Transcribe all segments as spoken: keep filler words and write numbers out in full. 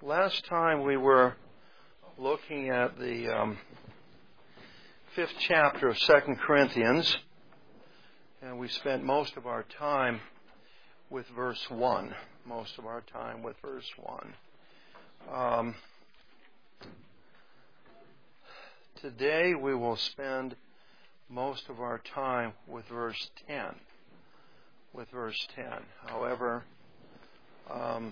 Last time we were looking at the um, fifth chapter of Second Corinthians, and we spent most of our time with verse one. Most of our time with verse one. Um, today we will spend most of our time with verse ten. With verse ten. However, um,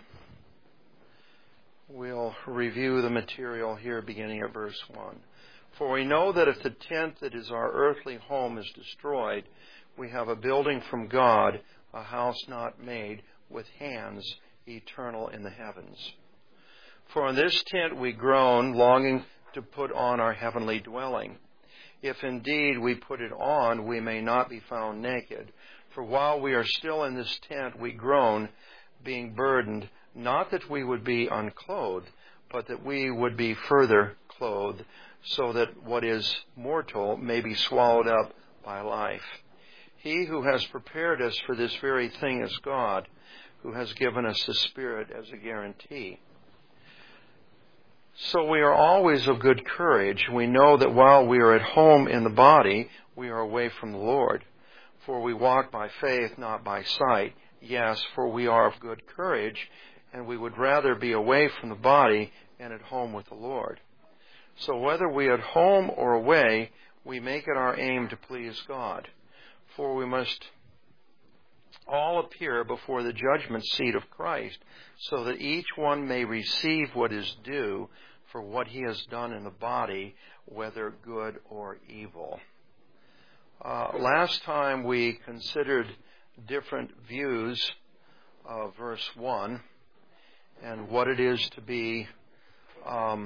we'll review the material here beginning at verse one. For we know that if the tent that is our earthly home is destroyed, we have a building from God, a house not made with hands, eternal in the heavens. For in this tent we groan, longing to put on our heavenly dwelling. If indeed we put it on, we may not be found naked. For while we are still in this tent, we groan, being burdened, not that we would be unclothed, but that we would be further clothed, so that what is mortal may be swallowed up by life. He who has prepared us for this very thing is God, who has given us the Spirit as a guarantee. So we are always of good courage. We know that while we are at home in the body, we are away from the Lord. For we walk by faith, not by sight. Yes, for we are of good courage, and we would rather be away from the body and at home with the Lord. So whether we are at home or away, we make it our aim to please God. For we must all appear before the judgment seat of Christ, so that each one may receive what is due for what he has done in the body, whether good or evil. Uh, last time we considered different views of verse one and what it is to be um,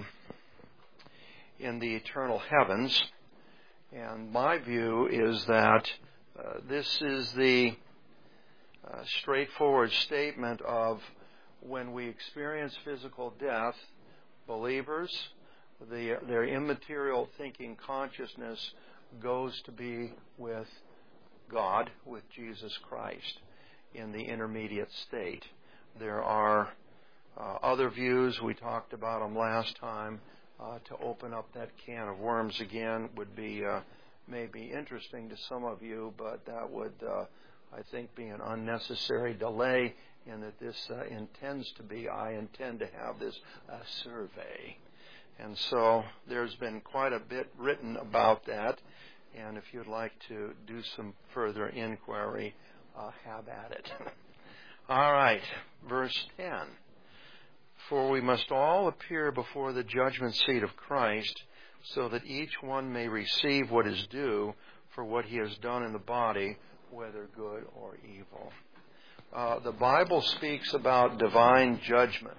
in the eternal heavens. And my view is that uh, this is the uh, straightforward statement of when we experience physical death, believers, the, their immaterial thinking consciousness goes to be with God, with Jesus Christ, in the intermediate state. There are uh, other views. We talked about them last time. Uh, to open up that can of worms again would be uh, maybe interesting to some of you, but that would, uh, I think, be an unnecessary delay in that this uh, intends to be, I intend to have this uh, survey. And so there's been quite a bit written about that. And if you'd like to do some further inquiry, uh, have at it. All right, verse ten. For we must all appear before the judgment seat of Christ, so that each one may receive what is due for what he has done in the body, whether good or evil. Uh, the Bible speaks about divine judgment.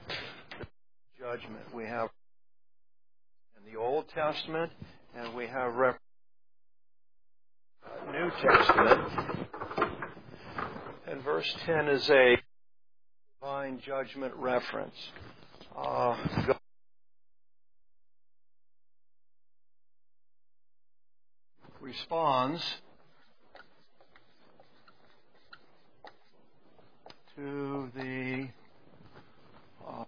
Judgment. We have in the Old Testament, and we have reference New Testament, and verse ten is a divine judgment reference. Uh, God responds to the uh,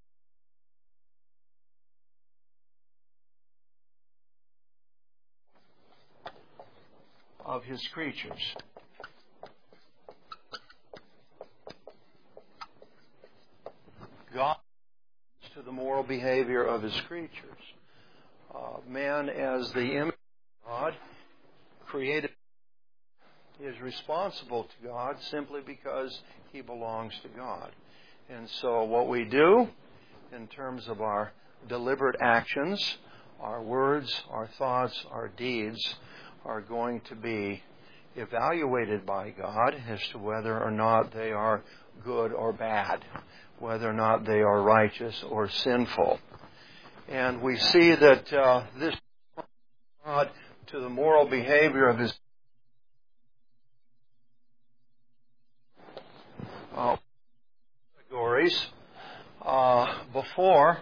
of his creatures. God to the moral behavior of his creatures. Uh, man, as the image of God, created, is responsible to God simply because he belongs to God. And so what we do in terms of our deliberate actions, our words, our thoughts, our deeds, are going to be evaluated by God as to whether or not they are good or bad, whether or not they are righteous or sinful. And we see that uh, this God to the moral behavior of his uh, categories uh, before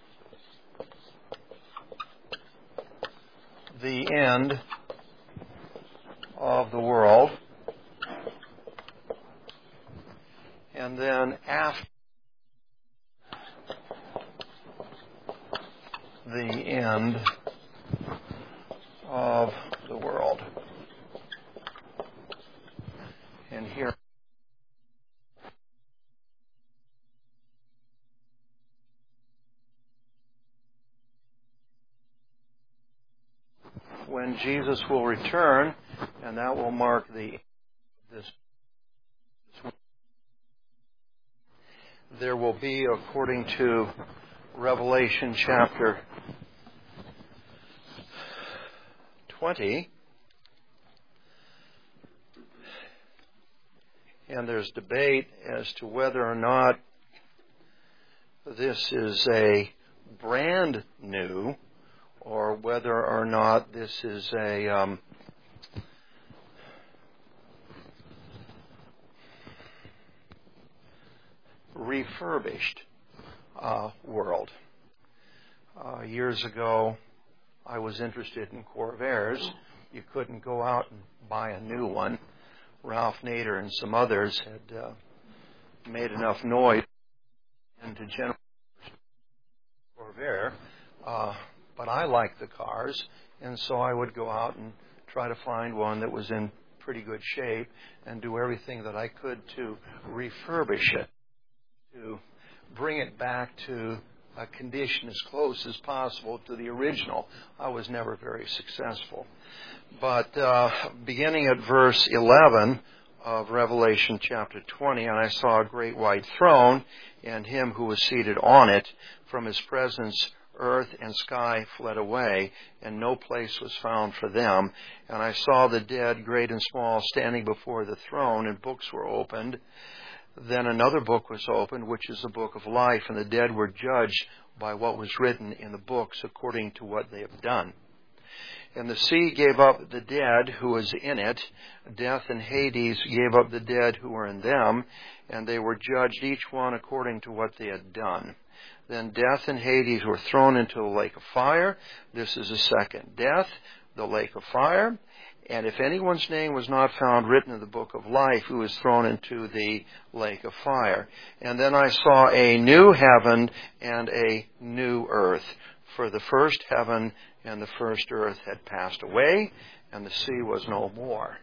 the end of the world, and then after end of the world. And here, when Jesus will return, and that will mark the this. There will be, according to Revelation chapter twenty, and there's debate as to whether or not this is a brand new or whether or not this is a um, refurbished uh, world. Uh, years ago, I was interested in Corvairs. You couldn't go out and buy a new one. Ralph Nader and some others had uh, made enough noise into General Corvair, uh, but I liked the cars, and so I would go out and try to find one that was in pretty good shape and do everything that I could to refurbish it, to bring it back to a condition as close as possible to the original. I was never very successful. But uh, beginning at verse eleven of Revelation chapter twenty, and I saw a great white throne, and him who was seated on it. From his presence earth and sky fled away, and no place was found for them. And I saw the dead, great and small, standing before the throne, and books were opened. Then another book was opened, which is the book of life, and the dead were judged by what was written in the books according to what they have done. And the sea gave up the dead who was in it. Death and Hades gave up the dead who were in them, and they were judged each one according to what they had done. Then death and Hades were thrown into the lake of fire. This is the second death, the lake of fire. And if anyone's name was not found written in the book of life, who was thrown into the lake of fire. And then I saw a new heaven and a new earth. For the first heaven and the first earth had passed away, and the sea was no more.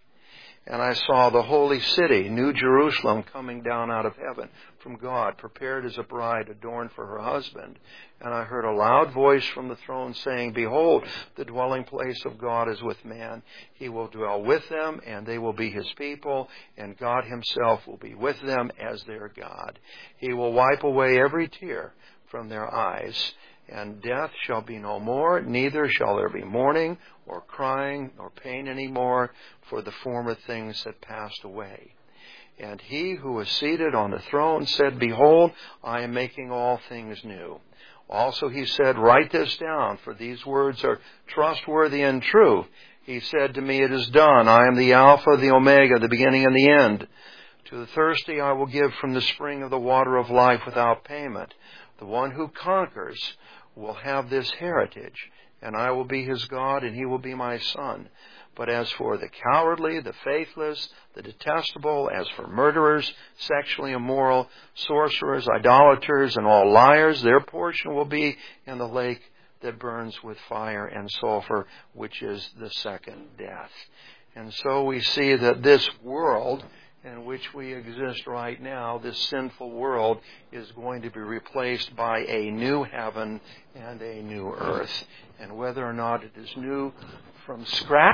And I saw the holy city, New Jerusalem, coming down out of heaven from God, prepared as a bride adorned for her husband. And I heard a loud voice from the throne saying, Behold, the dwelling place of God is with man. He will dwell with them, and they will be his people, and God himself will be with them as their God. He will wipe away every tear from their eyes, and death shall be no more, neither shall there be mourning, or crying, nor pain any more, for the former things had passed away. And he who was seated on the throne said, Behold, I am making all things new. Also he said, Write this down, for these words are trustworthy and true. He said to me, It is done. I am the Alpha, the Omega, the beginning and the end. To the thirsty I will give from the spring of the water of life without payment. The one who conquers will have this heritage, and I will be his God, and he will be my son. But as for the cowardly, the faithless, the detestable, as for murderers, sexually immoral, sorcerers, idolaters, and all liars, their portion will be in the lake that burns with fire and sulfur, which is the second death. And so we see that this world in which we exist right now, this sinful world, is going to be replaced by a new heaven and a new earth. And whether or not it is new from scratch,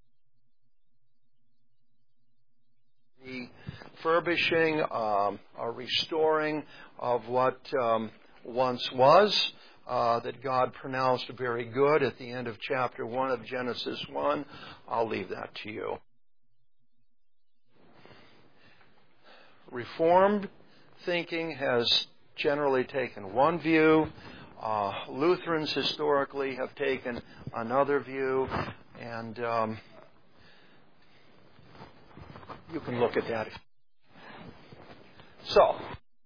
refurbishing, um, a restoring of what um, once was, uh, that God pronounced very good at the end of chapter one of Genesis one, I'll leave that to you. Reformed thinking has generally taken one view. Uh, Lutherans historically have taken another view, and um, you can look at that. So,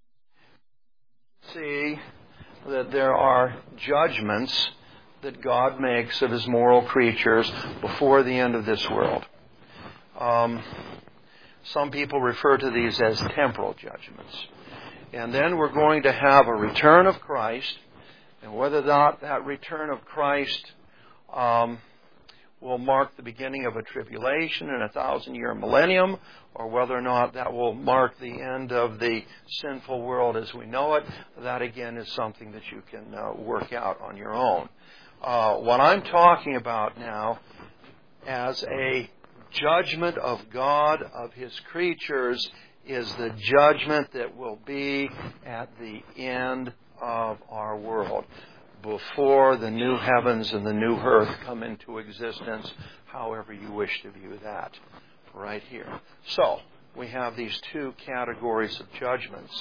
see that there are judgments that God makes of his moral creatures before the end of this world. Um, Some people refer to these as temporal judgments. And then we're going to have a return of Christ, And whether or not that return of Christ um, will mark the beginning of a tribulation and a thousand-year millennium, or whether or not that will mark the end of the sinful world as we know it, that again is something that you can uh, work out on your own. Uh, what I'm talking about now as a judgment of God, of His creatures, is the judgment that will be at the end of our world, before the new heavens and the new earth come into existence, however you wish to view that, right here. So, we have these two categories of judgments.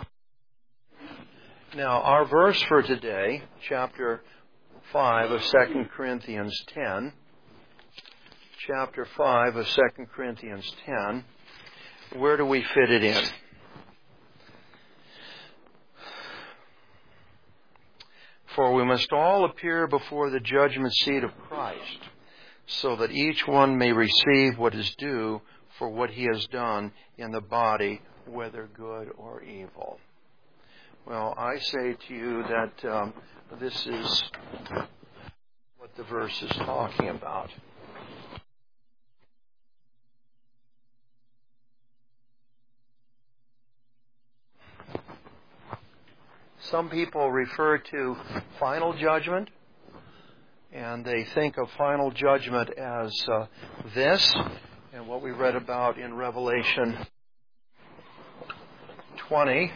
Now, our verse for today, chapter five of Second Corinthians ten, chapter five of Second Corinthians ten, where do we fit it in? For we must all appear before the judgment seat of Christ, so that each one may receive what is due for what he has done in the body, whether good or evil. Well, I say to you that um, this is what the verse is talking about. Some people refer to final judgment, and they think of final judgment as uh, this, and what we read about in Revelation twenty.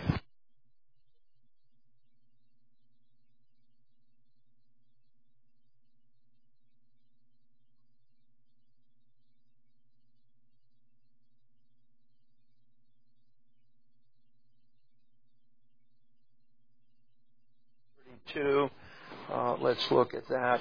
thirty-two. Uh, let's look at that.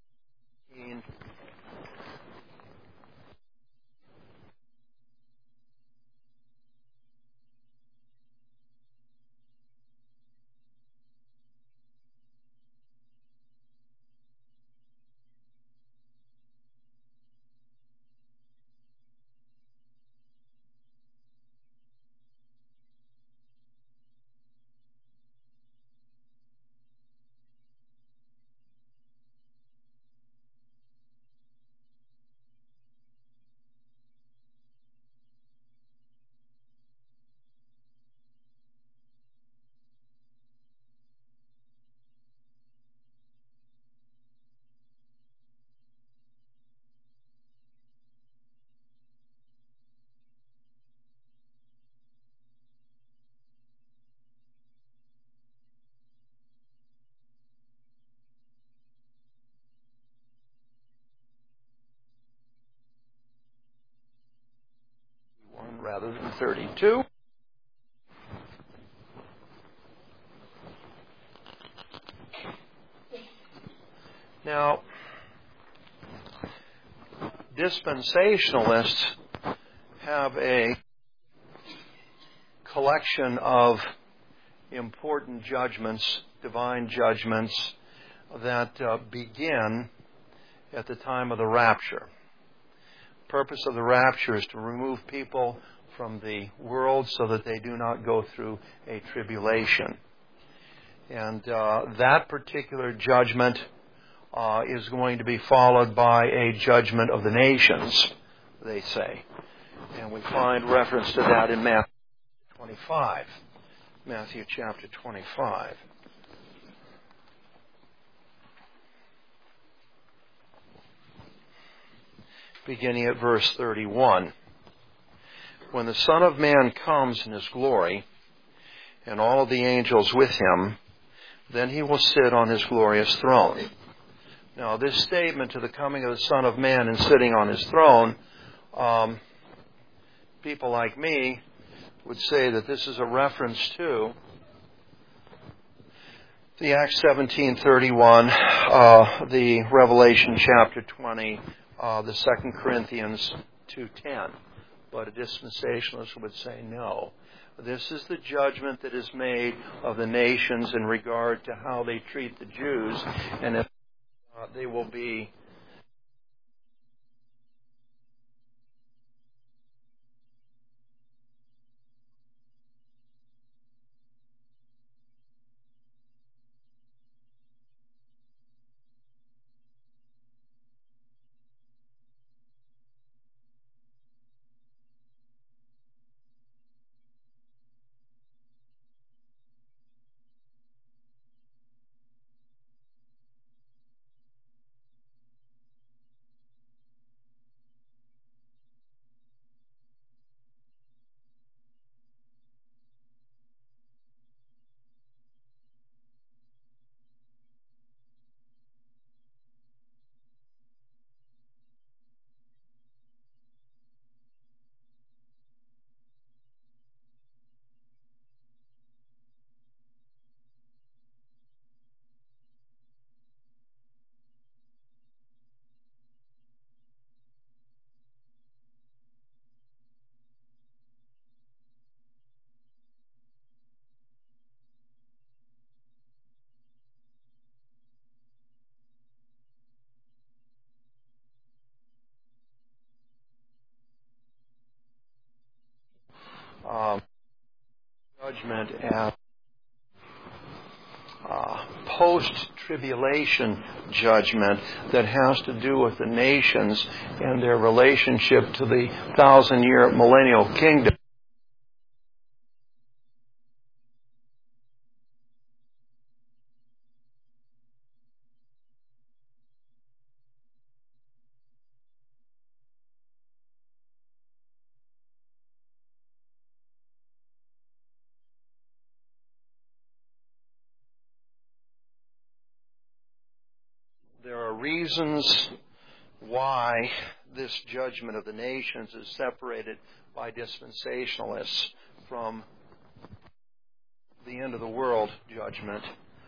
Rather than thirty-two. Now, dispensationalists have a collection of important judgments, divine judgments, that uh, begin at the time of the rapture. The purpose of the rapture is to remove people from the world so that they do not go through a tribulation. And uh, that particular judgment uh, is going to be followed by a judgment of the nations, they say. And we find reference to that in Matthew twenty-five. Matthew chapter twenty-five. Beginning at verse thirty-one. When the Son of Man comes in His glory, and all of the angels with Him, then He will sit on His glorious throne. Now, this statement to the coming of the Son of Man and sitting on His throne, um, people like me would say that this is a reference to the Acts seventeen thirty-one, uh, the Revelation chapter twenty, uh, the Second Corinthians two ten. But a dispensationalist would say no. This is the judgment that is made of the nations in regard to how they treat the Jews, and if uh, they will be post-tribulation judgment that has to do with the nations and their relationship to the thousand-year millennial kingdom. There are reasons why this judgment of the nations is separated by dispensationalists from the end of the world judgment.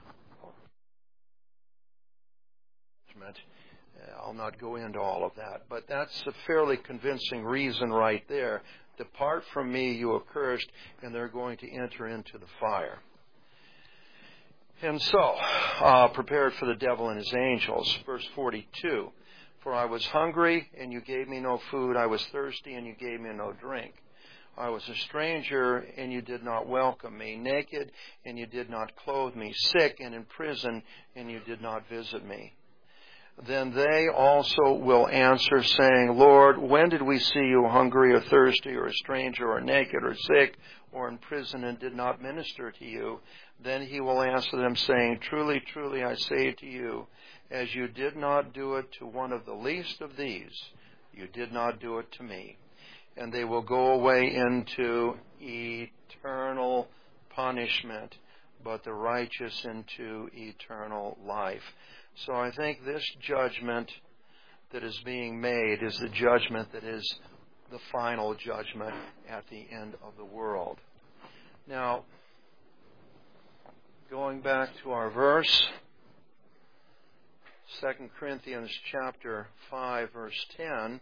I'll not go into all of that, but that's a fairly convincing reason right there. Depart from me, you accursed, and they're going to enter into the fire. And so, uh, prepared for the devil and his angels. Verse forty-two, for I was hungry, and you gave me no food. I was thirsty, and you gave me no drink. I was a stranger, and you did not welcome me. Naked, and you did not clothe me. Sick and in prison, and you did not visit me. Then they also will answer, saying, Lord, when did we see you hungry or thirsty or a stranger or naked or sick or in prison and did not minister to you? Then he will answer them, saying, Truly, truly, I say to you, as you did not do it to one of the least of these, you did not do it to me. And they will go away into eternal punishment, but the righteous into eternal life. So I think this judgment that is being made is the judgment that is the final judgment at the end of the world. Now, going back to our verse, Second Corinthians chapter five, verse ten.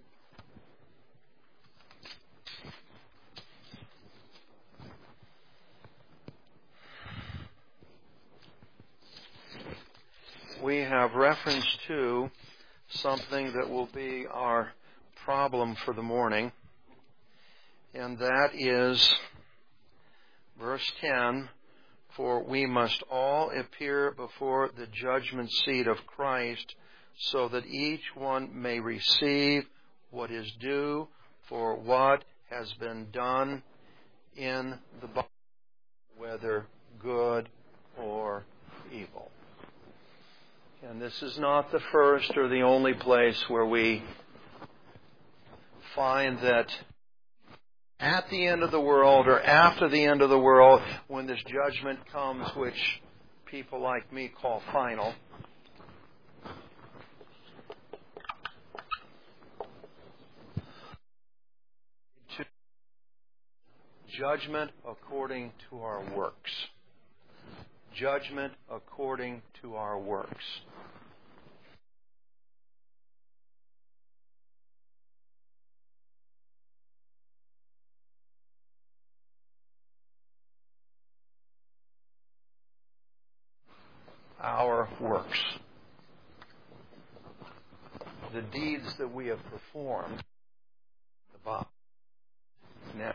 We have reference to something that will be our problem for the morning, and that is verse ten, for we must all appear before the judgment seat of Christ, so that each one may receive what is due for what has been done in the body, whether good or evil. And this is not the first or the only place where we find that at the end of the world or after the end of the world, when this judgment comes, which people like me call final, to judgment according to our works. Judgment according to our works. Our works. The deeds that we have performed. The body. Now,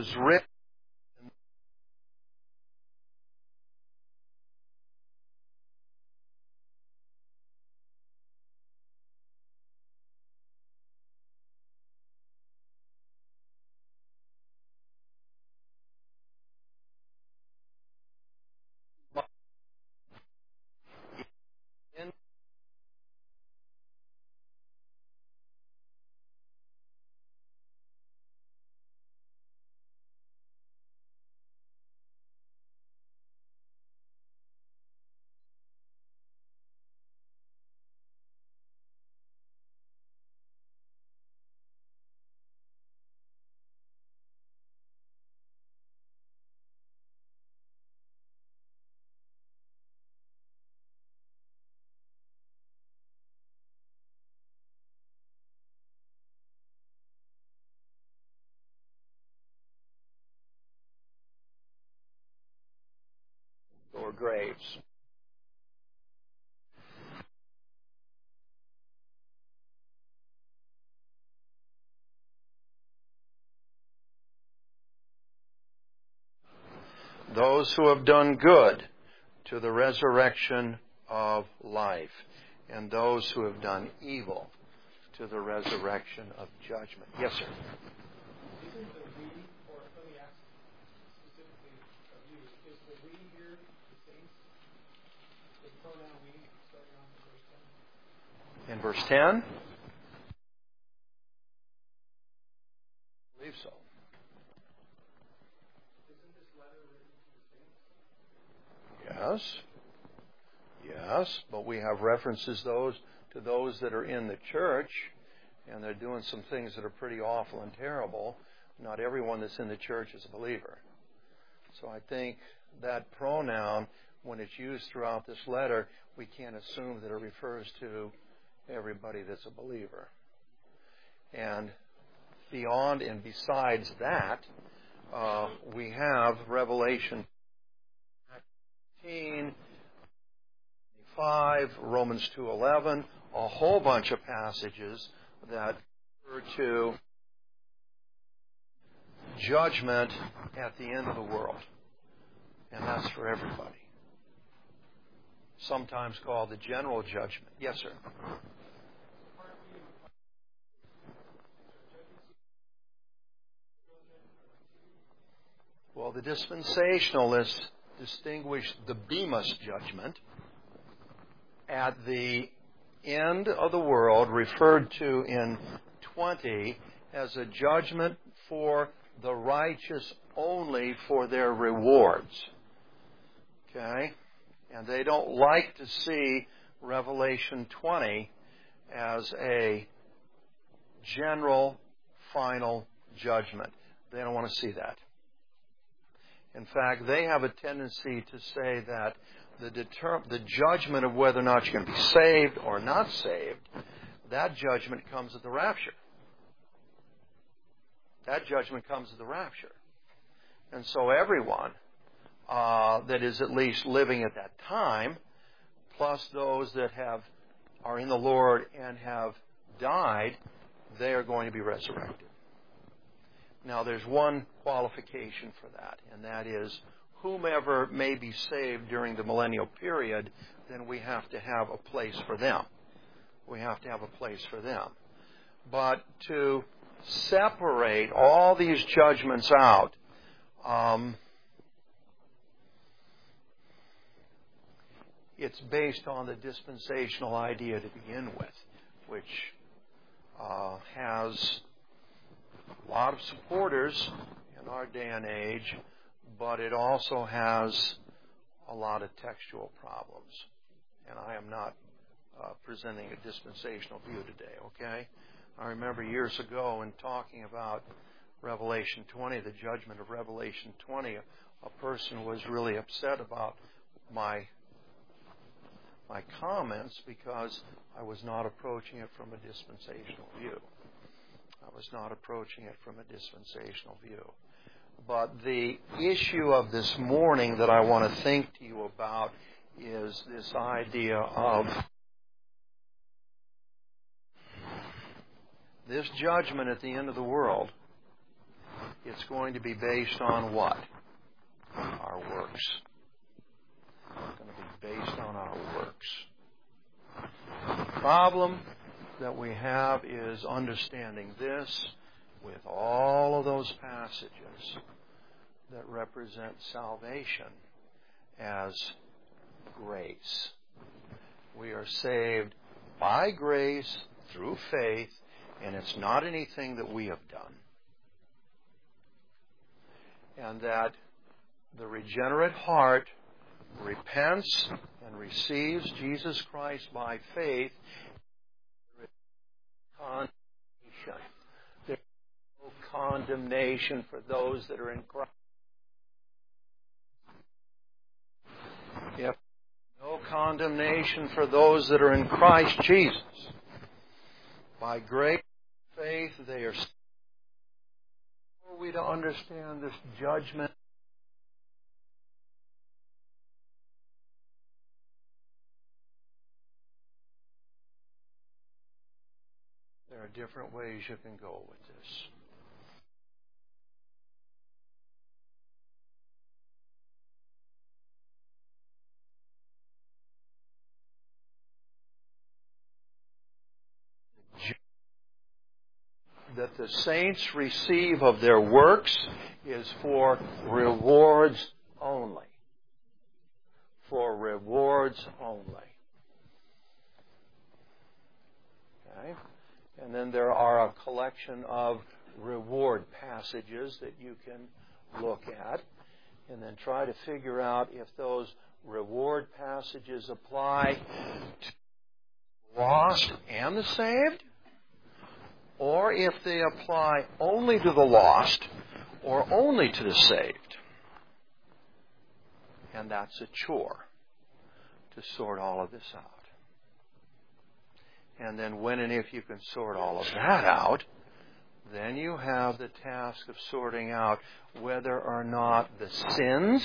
was written in or graves. Those who have done good to the resurrection of life, and those who have done evil to the resurrection of judgment. Yes, sir. Isn't the we, or let me ask specifically of you, is the we here the saints? The pronoun we, starting on verse ten? In verse ten? I believe so. Isn't this letter written to the saints? Yes. Yes, but we have references those to those that are in the church, and they're doing some things that are pretty awful and terrible. Not everyone that's in the church is a believer. So I think that pronoun, when it's used throughout this letter, we can't assume that it refers to everybody that's a believer. And beyond and besides that, uh, we have Revelation nineteen, five, Romans two eleven, a whole bunch of passages that refer to judgment at the end of the world. And that's for everybody. Sometimes called the general judgment. Yes, sir. Well, the dispensationalists distinguish the Bema judgment at the end of the world, referred to in twenty as a judgment for the righteous only for their rewards. Okay? And they don't like to see Revelation twenty as a general, final judgment. They don't want to see that. In fact, they have a tendency to say that the deter- the judgment of whether or not you're going to be saved or not saved, that judgment comes at the rapture. That judgment comes at the rapture. And so everyone uh, that is at least living at that time, plus those that have are in the Lord and have died, they are going to be resurrected. Now, there's one qualification for that, and that is whomever may be saved during the millennial period, then we have to have a place for them. We have to have a place for them. But to separate all these judgments out, um, it's based on the dispensational idea to begin with, which uh, has a lot of supporters in our day and age, but it also has a lot of textual problems. And I am not uh, presenting a dispensational view today, okay? I remember years ago in talking about Revelation twenty, the judgment of Revelation twenty, a, a person was really upset about my my comments because I was not approaching it from a dispensational view. I was not approaching it from a dispensational view. But the issue of this morning that I want to think to you about is this idea of this judgment at the end of the world it's going to be based on what? Our works. It's going to be based on our works. The problem that we have is understanding this with all of those passages that represent salvation as grace. We are saved by grace through faith, and it's not anything that we have done. And that the regenerate heart repents and receives Jesus Christ by faith. There is condemnation. There is no condemnation for those that are in Christ. If no condemnation for those that are in Christ Jesus. By grace and faith, they are. Are we to understand this judgment? There are different ways you can go with this. That the saints receive of their works is for rewards only. For rewards only. Okay? And then there are a collection of reward passages that you can look at and then try to figure out if those reward passages apply to the lost and the saved, or if they apply only to the lost or only to the saved. And that's a chore to sort all of this out. And then when and if you can sort all of that out, then you have the task of sorting out whether or not the sins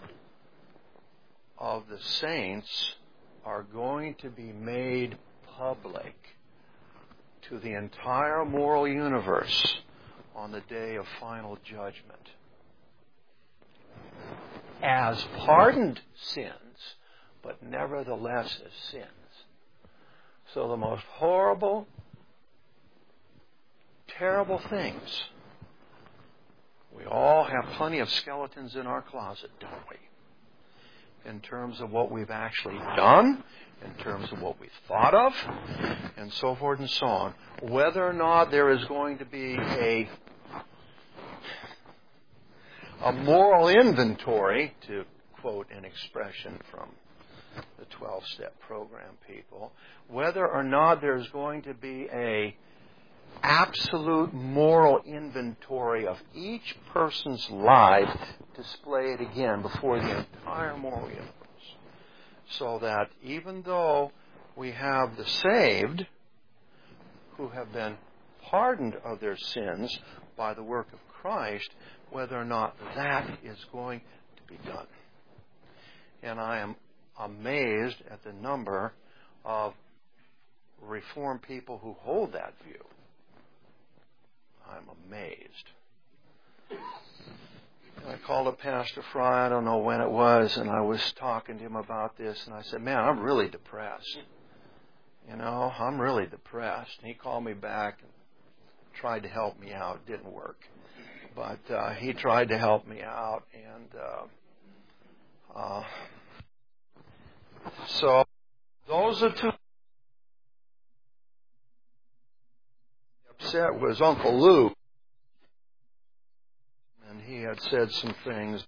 of the saints are going to be made public to the entire moral universe on the day of final judgment. As pardoned sins, but nevertheless as sins. So the most horrible, terrible things. We all have plenty of skeletons in our closet, don't we? In terms of what we've actually done, in terms of what we've thought of, and so forth and so on. Whether or not there is going to be a, a moral inventory, to quote an expression from the twelve-step program people, whether or not there's going to be a absolute moral inventory of each person's life displayed again before the entire moral universe. So that even though we have the saved who have been pardoned of their sins by the work of Christ, whether or not that is going to be done. And I am amazed at the number of Reformed people who hold that view. I'm amazed. I called up Pastor Fry, I don't know when it was, and I was talking to him about this, and I said, man, I'm really depressed. You know, I'm really depressed. And he called me back and tried to help me out. It didn't work. But uh, he tried to help me out, and uh, uh, so those are two. Upset was Uncle Lou. And he had said some things.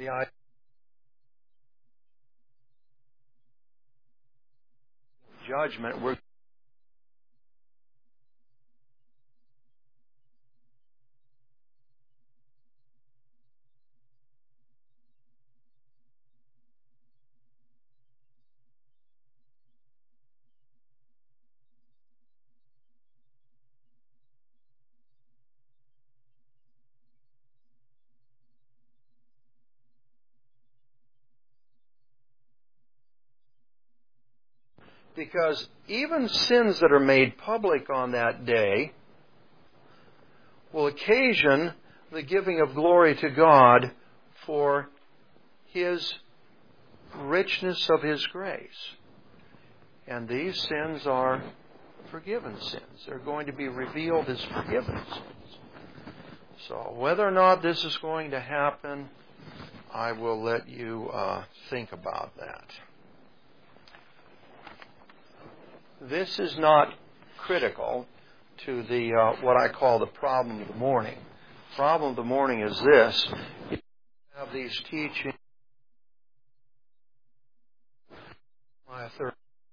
the idea of judgment, we're because even sins that are made public on that day will occasion the giving of glory to God for His richness of His grace. And these sins are forgiven sins. They're going to be revealed as forgiven sins. So whether or not this is going to happen, I will let you uh, think about that. This is not critical to the uh, what I call the problem of the morning. The problem of the morning is this. You have these teachings. My third.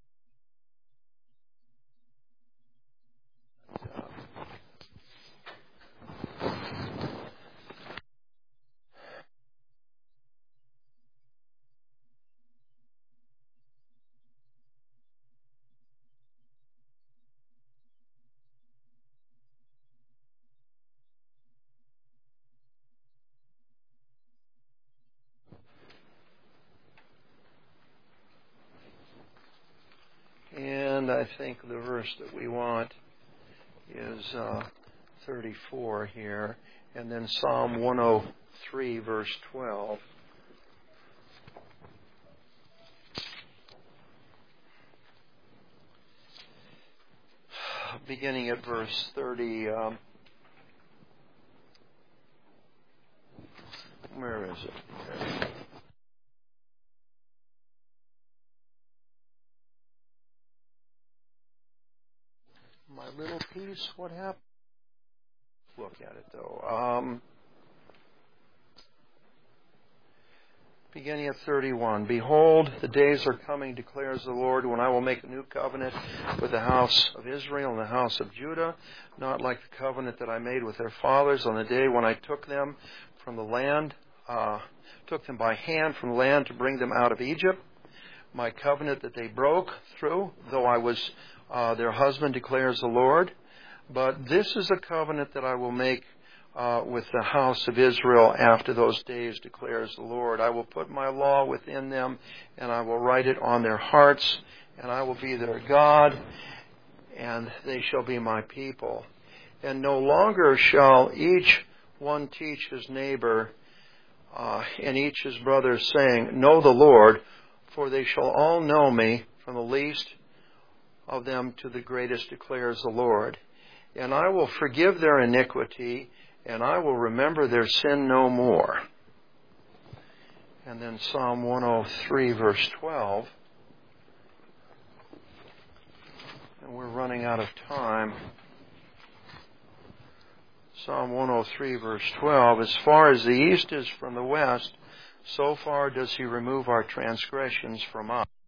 And I think the verse that we want is uh, thirty-four here, and then Psalm one oh three, verse twelve. Beginning at verse thirty. Um, where is it? There. My little piece, what happened? Look at it though. Um, beginning at thirty-one. Behold, the days are coming, declares the Lord, when I will make a new covenant with the house of Israel and the house of Judah, not like the covenant that I made with their fathers on the day when I took them from the land, uh, took them by hand from the land to bring them out of Egypt. My covenant that they broke through, though I was uh, their husband, declares the Lord. But this is a covenant that I will make uh, with the house of Israel after those days, declares the Lord. I will put my law within them, and I will write it on their hearts, and I will be their God, and they shall be my people. And no longer shall each one teach his neighbor uh, and each his brother, saying, Know the Lord, for they shall all know me, from the least of them to the greatest, declares the Lord. And I will forgive their iniquity, and I will remember their sin no more. And then Psalm one oh three, verse twelve. And we're running out of time. Psalm one oh three, verse twelve. As far as the east is from the west, so far does He remove our transgressions from us.